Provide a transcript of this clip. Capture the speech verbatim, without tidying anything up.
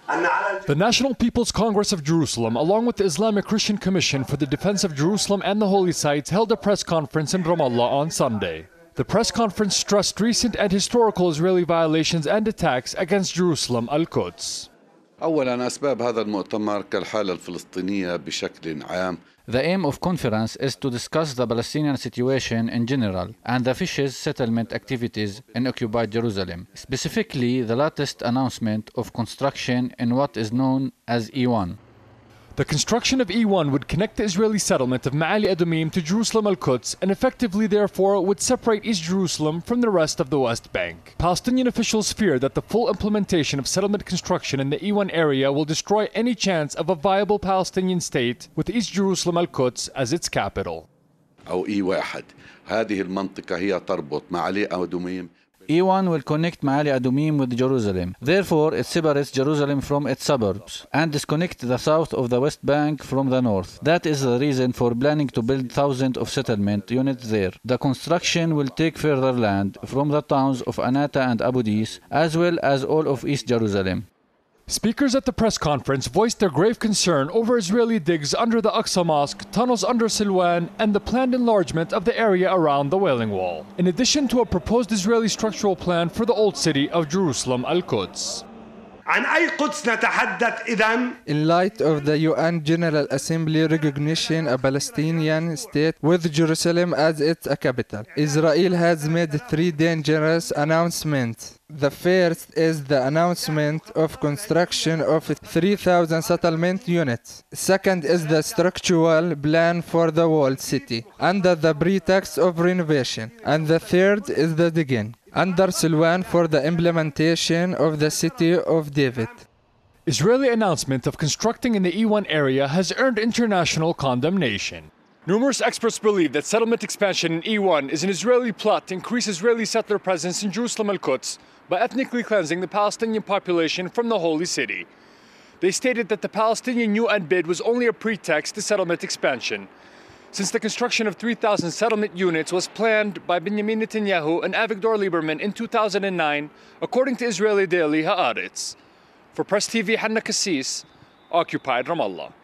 The National People's Congress of Jerusalem, along with the Islamic Christian Commission for the Defense of Jerusalem and the Holy Sites, held a press conference in Ramallah on Sunday. The press conference stressed recent and historical Israeli violations and attacks against Jerusalem, Al-Quds. أولاً أسباب هذا المؤتمر كالحالة الفلسطينية بشكل عام. The aim of conference is to discuss the Palestinian situation in general and the fish's settlement activities in occupied Jerusalem, specifically the latest announcement of construction in what is known as E one. The construction of E one would connect the Israeli settlement of Ma'ali Adumim to Jerusalem Al-Quds and effectively therefore would separate East Jerusalem from the rest of the West Bank. Palestinian officials fear that the full implementation of settlement construction in the E one area will destroy any chance of a viable Palestinian state with East Jerusalem Al-Quds as its capital. أو إي واحد. هذه المنطقة هي تربط معالي أدوميم. E one will connect Ma'ali Adumim with Jerusalem. Therefore, it separates Jerusalem from its suburbs and disconnects the south of the West Bank from the north. That is the reason for planning to build thousands of settlement units there. The construction will take further land from the towns of Anata and Abu Dis, as well as all of East Jerusalem. Speakers at the press conference voiced their grave concern over Israeli digs under the Aqsa Mosque, tunnels under Silwan, and the planned enlargement of the area around the Wailing Wall, in addition to a proposed Israeli structural plan for the old city of Jerusalem Al-Quds. In light of the U N General Assembly recognition a Palestinian state with Jerusalem as its capital, Israel has made three dangerous announcements. The first is the announcement of construction of three thousand settlement units. Second is the structural plan for the walled city under the pretext of renovation. And the third is the digging under Silwan for the implementation of the city of David. Israeli announcement of constructing in the E one area has earned international condemnation. Numerous experts believe that settlement expansion in E one is an Israeli plot to increase Israeli settler presence in Jerusalem Al-Quds by ethnically cleansing the Palestinian population from the holy city. They stated that the Palestinian U N bid was only a pretext to settlement expansion, since the construction of three thousand settlement units was planned by Benjamin Netanyahu and Avigdor Lieberman in two thousand nine, according to Israeli daily Haaretz. For Press T V, Hanna Kassis, Occupied Ramallah.